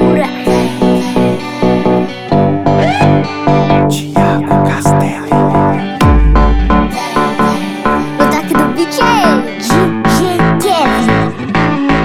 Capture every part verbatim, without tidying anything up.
Segura. Thiago Castelli. O toque do beat é D J Kevin.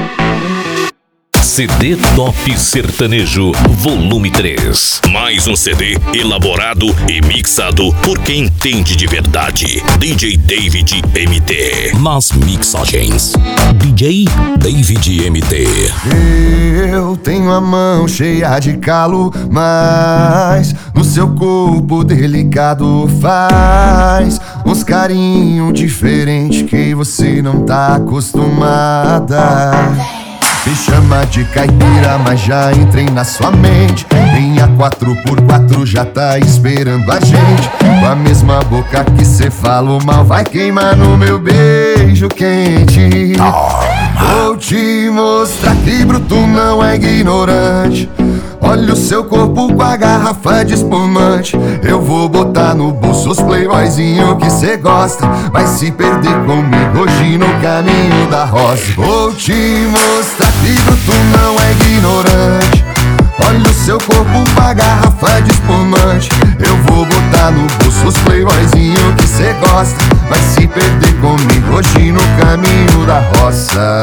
C D Top Sertanejo, volume três. Mais um C D elaborado e mixado por quem entende de verdade. D J David M T. Nas mixagens, D J David M T. Eu tenho a mão cheia de calo, mas no seu corpo delicado faz uns carinho diferente que você não tá acostumada. Me chama de caipira, mas já entrei na sua mente. Minha quatro por quatro já tá esperando a gente. Com a mesma boca que cê falou mal, vai queimar no meu beijo quente. Vou te mostrar que bruto não é ignorante. Olha o seu corpo com a garrafa de espumante. Eu vou botar no bolso os playboyzinho que cê gosta. Vai se perder comigo hoje no caminho da rosa. Vou te mostrar que bruto não é ignorante. Olha o seu corpo com a garrafa de espumante. Eu vou botar no bolso os playboyzinho que cê gosta. Vai se perder comigo hoje no caminho da roça.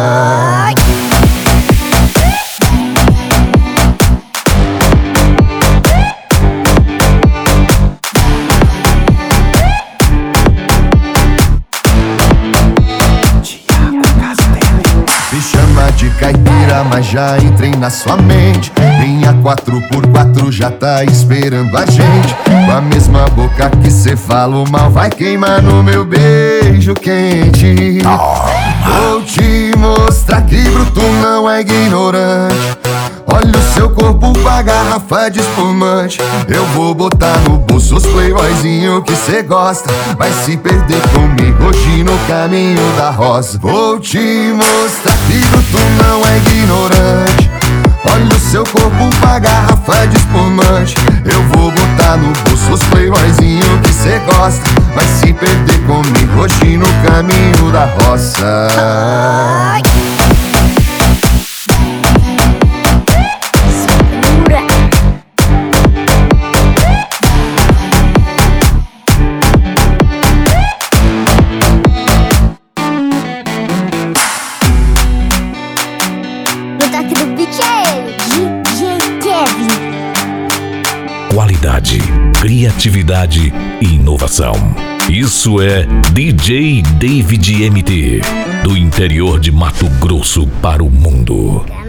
Me chama de caipira, mas já entrei na sua mente. Minha quatro por quatro já tá esperando a gente. Com a mesma boca que cê falou mal, vai queimar no meu beijo quente. Vou te mostrar que bruto não é ignorante. Olha o seu corpo com a garrafa de espumante. Eu vou botar no bolso os playboyzinho que cê gosta. Vai se perder comigo hoje no caminho da rosa. Vou te mostrar que bruto não é ignorante. Olha o seu corpo com a garrafa de espumante. Eu vou botar no bolso os playboyzinho que cê gosta. Vai se perder comigo hoje no caminho da roça. O toque do beat é D J Kevin. Qualidade, criatividade e inovação. Isso é D J David M T, do interior de Mato Grosso para o mundo.